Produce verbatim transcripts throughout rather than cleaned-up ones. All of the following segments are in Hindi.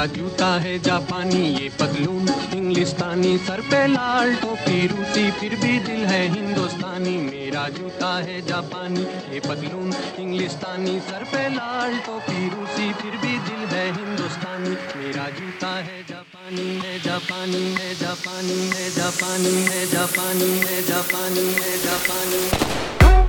मेरा जूता है जापानी, ये पतलून इंग्लिस्तानी, सर पे लाल टोपी रूसी, फिर भी दिल है हिंदुस्तानी। मेरा जूता है जापानी, ये पतलून इंग्लिस्तानी, सर पे लाल टोपी रूसी, फिर भी दिल है हिंदुस्तानी। मेरा जूता है जापानी है जापानी है जापानी है जापानी है जापानी है जापानी है जापानी।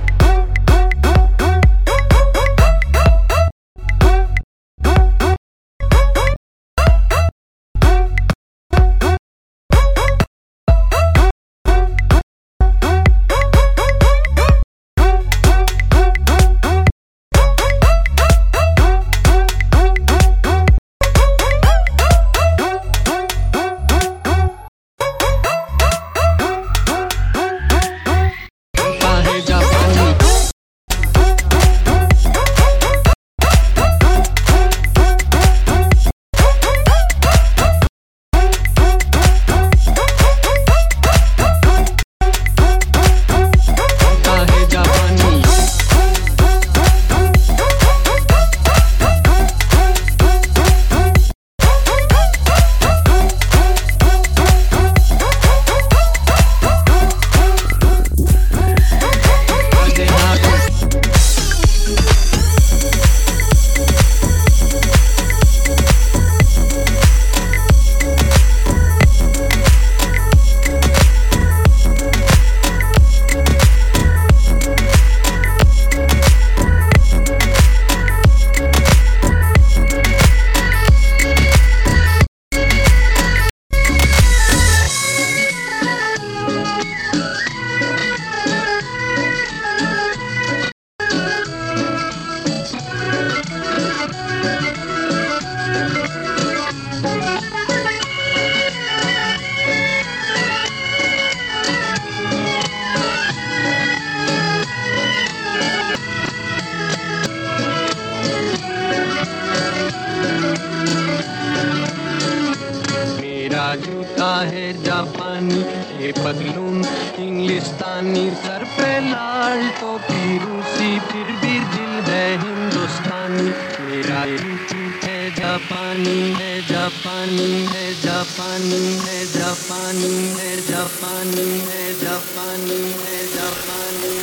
मेरा जूता है जापानी, ये पतलून इंग्लिस्तानी, सर पे लाल टोपी रूसी, फिर भी दिल है हिंदुस्तानी। मेरा जूता है जापानी है जापानी है जापानी है जापानी है जापानी है जापानी है जापानी।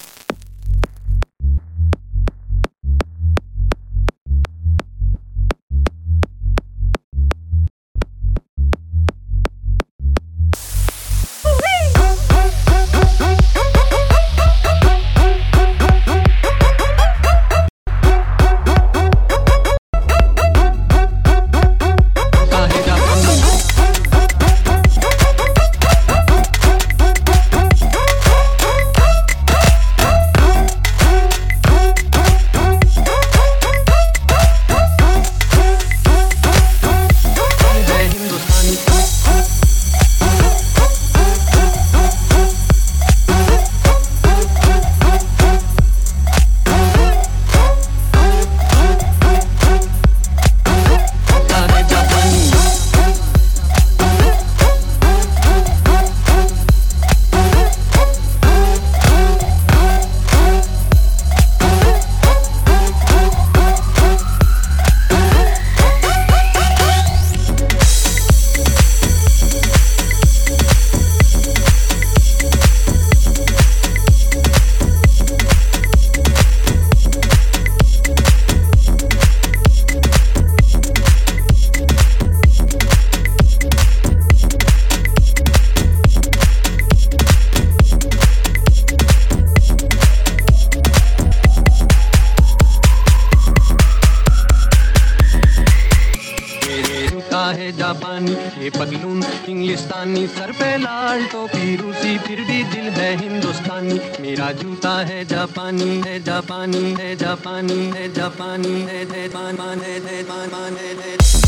है जापानी, ये पतलून इंग्लिस्तानी, सर पे लाल टोपी रूसी, फिर भी दिल है हिंदुस्तानी। मेरा जूता है जापानी है जापानी है जापानी है जापानी है जापानी है जापानी है।